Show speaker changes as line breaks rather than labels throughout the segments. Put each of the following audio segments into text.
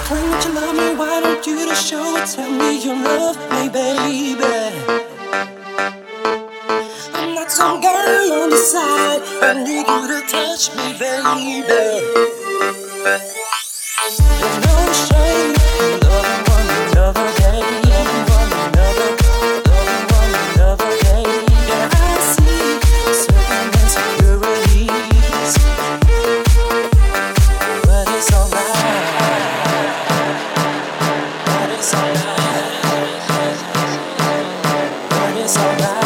claim that you love me, why don't you just show it? Tell me you love me, baby. I'm not some girl on the side. I need you to touch me, baby. There's no shame in loving one another, baby. Loving one another, loving one another, baby. And I see certain insecurities, but it's alright. But it's alright. But it's alright.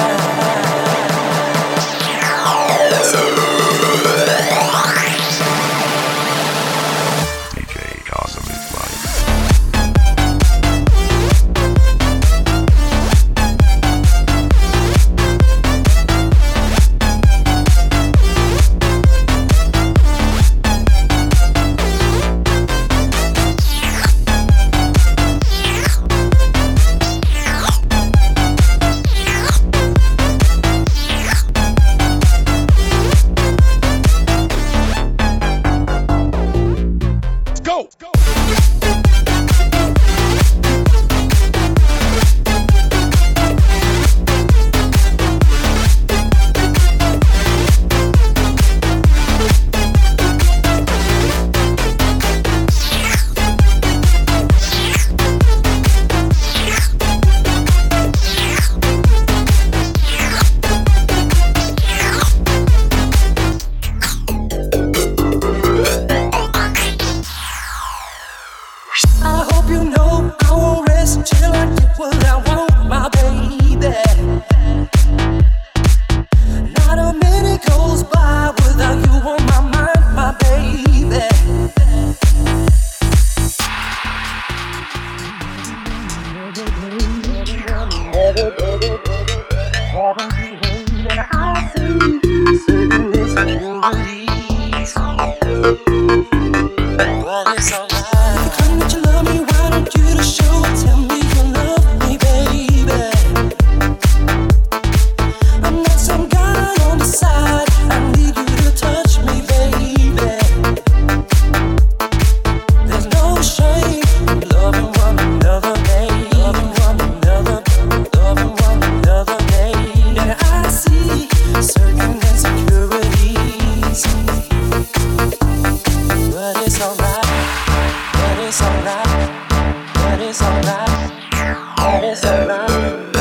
But it's alright. But it's alright.